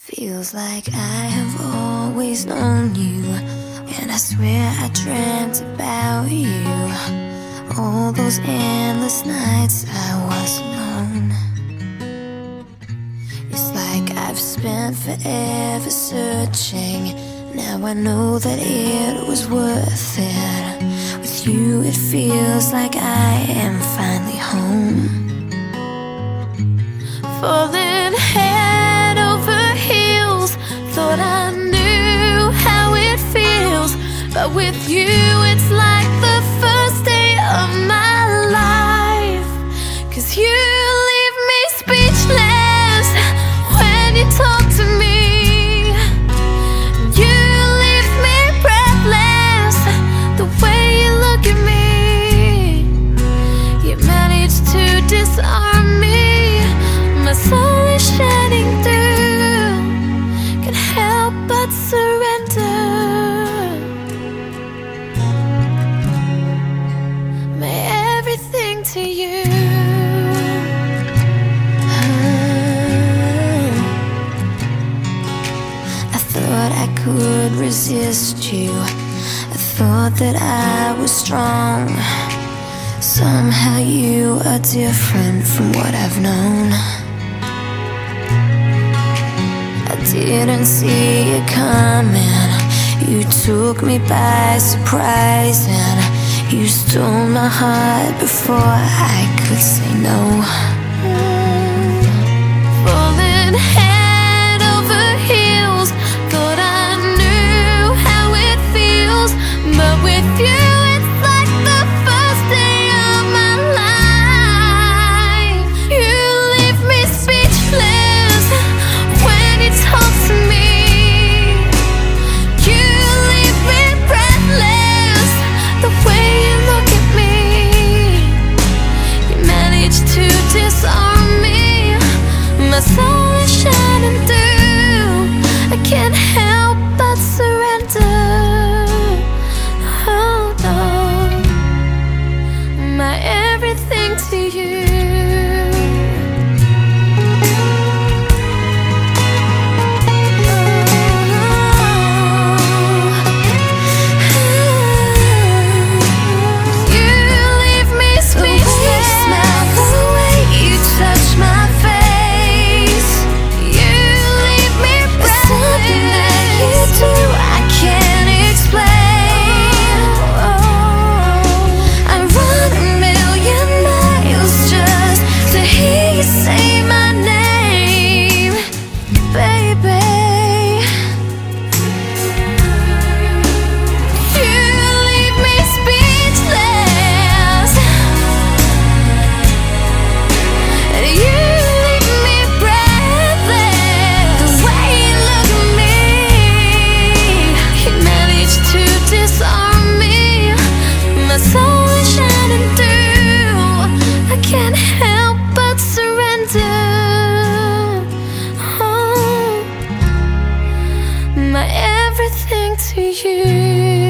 Feels like I have always known you, and I swear I dreamt about you. All those endless nights I was alone. It's like I've spent forever searching. Now I know that it was worth it. With you it feels like I am finally home. Falling head over heels, thought I knew how it feels, but with you it's like the first day of my life. 'Cause you leave me speechless when you talk to me. You leave me breathless the way you look at me. You manage to disarm me. My soul is shining through, can't help but surrender my everything to you. I thought I could resist you. I thought that I was strong. Somehow you are different from what I've known. I didn't see it coming. You took me by surprise, and you stole my heart before I could say no. Falling head over heels, thought I knew how it feels, but with you it's like the first day of my life. You leave me speechless when you talk to me. You leave me breathless the way you look at me. You manage to disarm me. My soul is shining through, I can't help but surrender. Hold on, my everything to you. My everything to you.